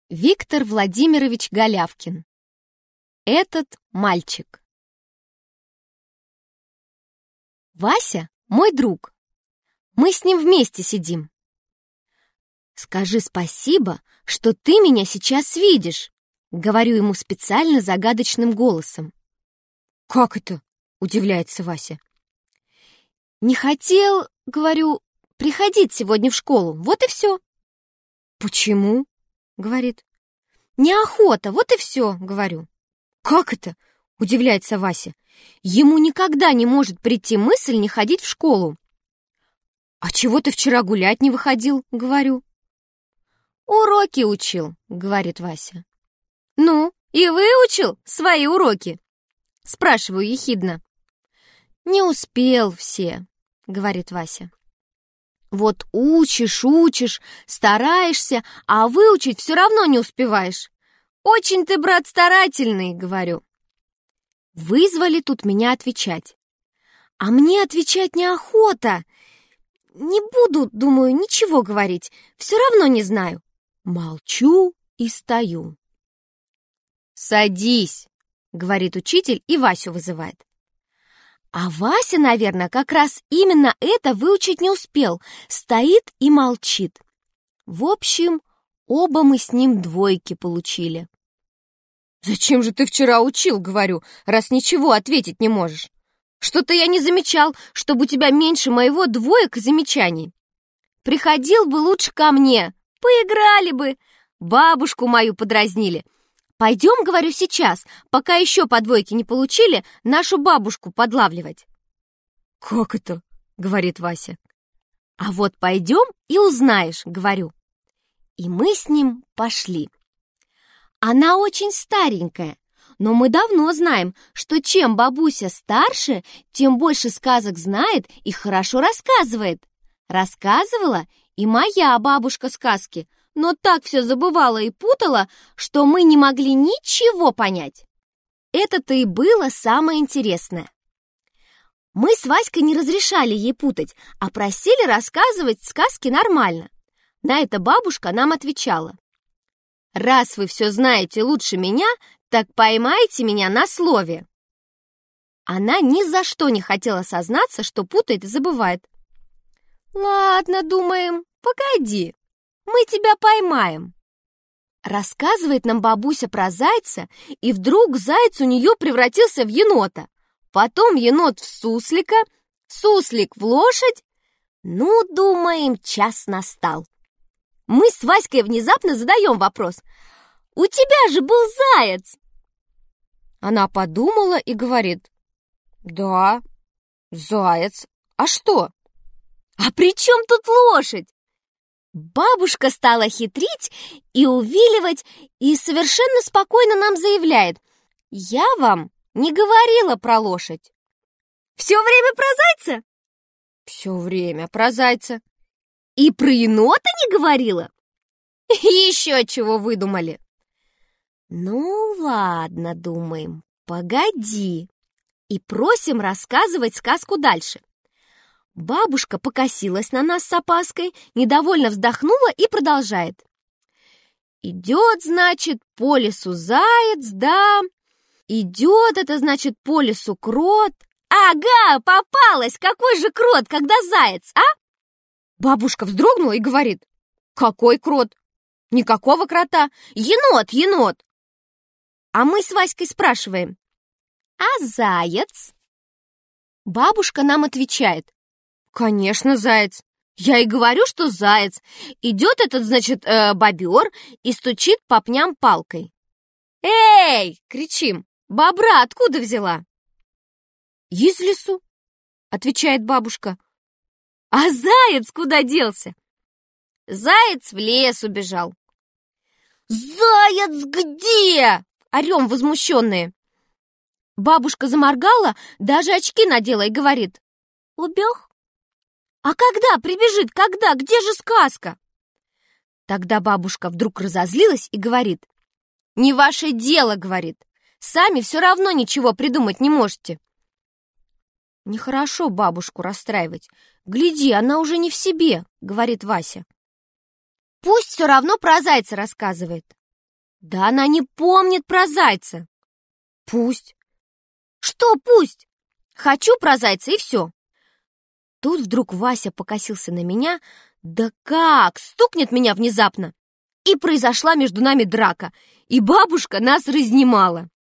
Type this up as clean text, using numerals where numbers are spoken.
Виктор Владимирович Голявкин. Этот мальчик. Вася — мой друг. Мы с ним вместе сидим. «Скажи спасибо, что ты меня сейчас видишь», — говорю ему специально загадочным голосом. «Как это?» — удивляется Вася. «Не хотел, — говорю, — приходить сегодня в школу, вот и все». «Почему?» — говорит. «Неохота, вот и все», — говорю. «Как это?» — удивляется Вася. Ему никогда не может прийти мысль не ходить в школу. «А чего ты вчера гулять не выходил?» — говорю. «Уроки учил», — говорит Вася. «Ну, и выучил свои уроки?» — спрашиваю ехидно. «Не успел все», — говорит Вася. «Вот учишь, стараешься, а выучить все равно не успеваешь. Очень ты, брат, старательный», — говорю. Вызвали тут меня отвечать. А мне отвечать неохота. Не буду, думаю, ничего говорить, все равно не знаю. Молчу и стою. «Садись», — говорит учитель и Васю вызывает. А Вася, наверное, как раз именно это выучить не успел, стоит и молчит. В общем, оба мы с ним двойки получили. «Зачем же ты вчера учил, — говорю, — раз ничего ответить не можешь? Что-то я не замечал, чтобы у тебя меньше моего двоек и замечаний. Приходил бы лучше ко мне, поиграли бы, бабушку мою подразнили. Пойдем, — говорю, — сейчас, пока еще по двойке не получили, нашу бабушку подлавливать». «Как это?» — говорит Вася. «А вот пойдем и узнаешь, — говорю». И мы с ним пошли. Она очень старенькая, но мы давно знаем, что чем бабуся старше, тем больше сказок знает и хорошо рассказывает. Рассказывала и моя бабушка сказки, но так все забывала и путала, что мы не могли ничего понять. Это-то и было самое интересное. Мы с Васькой не разрешали ей путать, а просили рассказывать сказки нормально. На это бабушка нам отвечала: «Раз вы все знаете лучше меня, так поймайте меня на слове». Она ни за что не хотела сознаться, что путает и забывает. «Ладно, думаем, погоди, мы тебя поймаем». Рассказывает нам бабуся про зайца, и вдруг заяц у нее превратился в енота, потом енот в суслика, суслик в лошадь. Ну, думаем, час настал. Мы с Васькой внезапно задаем вопрос: «У тебя же был заяц!» Она подумала и говорит: «Да, заяц. А что?» «А при чем тут лошадь?» Бабушка стала хитрить и увиливать, и совершенно спокойно нам заявляет: «Я вам не говорила про лошадь». «Все время про зайца?» «Все время про зайца». «И про енота не говорила?» «Еще чего выдумали». Ну ладно, думаем, погоди. И просим рассказывать сказку дальше. Бабушка покосилась на нас с опаской, недовольно вздохнула и продолжает. Идет, значит, по лесу заяц, да. Идет, это значит, по лесу крот. Ага, попалась! Какой же крот, когда заяц, а? Бабушка вздрогнула и говорит: «Какой крот? Никакого крота! Енот, енот!» А мы с Васькой спрашиваем: «А заяц?» Бабушка нам отвечает: «Конечно, заяц. Я и говорю, что заяц. Идет этот, значит, бобер и стучит по пням палкой». «Эй!» — кричим. «Бобра откуда взяла?» «Из лесу», — отвечает бабушка. «А заяц куда делся?» «Заяц в лес убежал». «Заяц где?» — орем возмущенные. Бабушка заморгала, даже очки надела и говорит: «Убег? А когда прибежит? Когда? Где же сказка?» Тогда бабушка вдруг разозлилась и говорит: «Не ваше дело, — говорит, — сами все равно ничего придумать не можете». «Нехорошо бабушку расстраивать. Гляди, она уже не в себе, — говорит Вася. Пусть все равно про зайца рассказывает. Да она не помнит про зайца. Пусть. Что пусть? Хочу про зайца и все. Тут вдруг Вася покосился на меня, да как, стукнет меня внезапно. И произошла между нами драка, и бабушка нас разнимала.